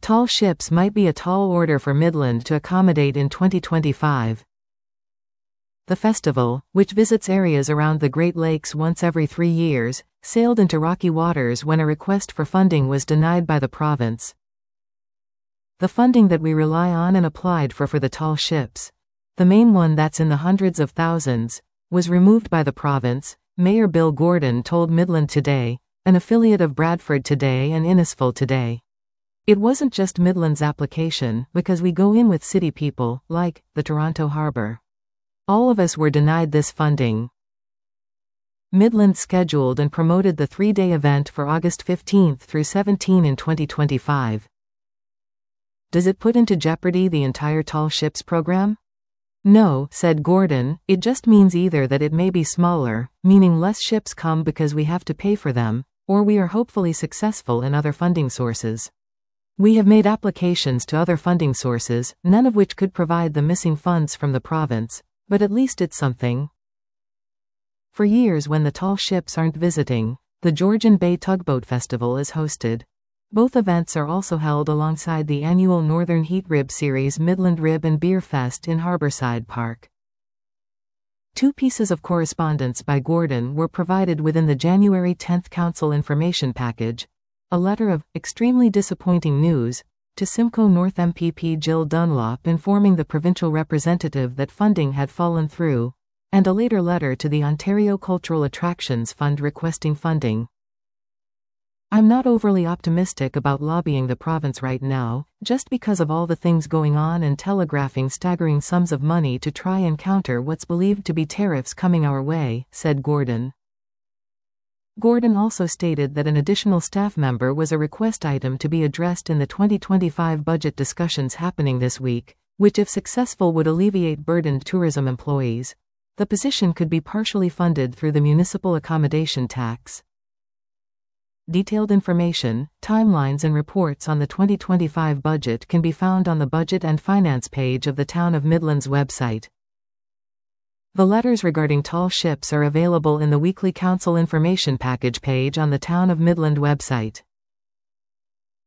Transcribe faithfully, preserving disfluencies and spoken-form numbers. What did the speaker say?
Tall ships might be a tall order for Midland to accommodate in twenty twenty-five. The festival, which visits areas around the Great Lakes once every three years, sailed into rocky waters when a request for funding was denied by the province. The funding that we rely on and applied for for the tall ships, the main one that's in the hundreds of thousands, was removed by the province, Mayor Bill Gordon told Midland Today, an affiliate of Bradford Today and Innisfil Today. It wasn't just Midland's application, because we go in with city people, like the Toronto Harbour. All of us were denied this funding. Midland scheduled and promoted the three-day event for August fifteenth through seventeenth in twenty twenty-five. Does it put into jeopardy the entire Tall Ships program? No, said Gordon, it just means either that it may be smaller, meaning less ships come because we have to pay for them, or we are hopefully successful in other funding sources. We have made applications to other funding sources, none of which could provide the missing funds from the province, but at least it's something. For years, when the tall ships aren't visiting, the Georgian Bay Tugboat Festival is hosted. Both events are also held alongside the annual Northern Heat Rib Series Midland Rib and Beer Fest in Harborside Park. Two pieces of correspondence by Gordon were provided within the January tenth Council information package, a letter of extremely disappointing news to Simcoe North M P P Jill Dunlop informing the provincial representative that funding had fallen through, and a later letter to the Ontario Cultural Attractions Fund requesting funding. I'm not overly optimistic about lobbying the province right now, just because of all the things going on and telegraphing staggering sums of money to try and counter what's believed to be tariffs coming our way, said Gordon. Gordon also stated that an additional staff member was a request item to be addressed in the twenty twenty-five budget discussions happening this week, which if successful would alleviate burdened tourism employees. The position could be partially funded through the municipal accommodation tax. Detailed information, timelines and reports on the twenty twenty-five budget can be found on the Budget and Finance page of the Town of Midland's website. The letters regarding tall ships are available in the weekly Council information package page on the Town of Midland website.